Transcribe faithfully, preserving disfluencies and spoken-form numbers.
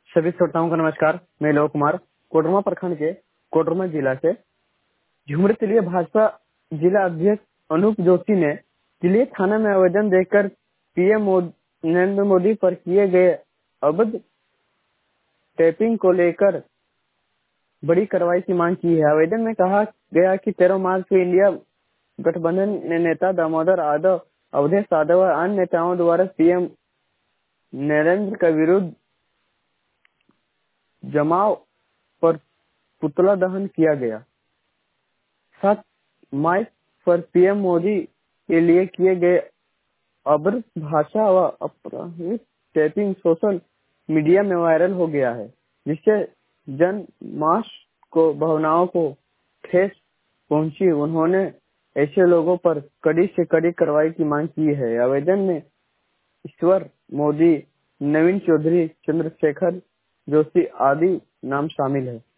सभी श्रोताओं का नमस्कार। मैं लोक कुमार कोडरमा प्रखंड के कोडरमा जिला से झुमरी के भाजपा जिला अध्यक्ष अनूप जोशी ने जिले थाना में आवेदन देकर पीएम नरेंद्र मोदी पर किए गए अवैध टैपिंग को लेकर बड़ी कार्रवाई की मांग की है। आवेदन में कहा गया कि तेरह मार्च को इंडिया गठबंधन ने नेता दामोदर यादव, अवधेश यादव और अन्य नेताओं द्वारा पीएम नरेंद्र के विरुद्ध जमाव पर पुतला दहन किया गया। सात मार्च पर पीएम मोदी के लिए किए गए अभद्र भाषा व अपराधिक टैपिंग सोशल मीडिया में वायरल हो गया है, जिससे जन मास को भावनाओं को ठेस पहुंची। उन्होंने ऐसे लोगों पर कड़ी से कड़ी कार्रवाई की मांग की है। आवेदन में ईश्वर मोदी, नवीन चौधरी, चंद्रशेखर जोशी आदि नाम शामिल है।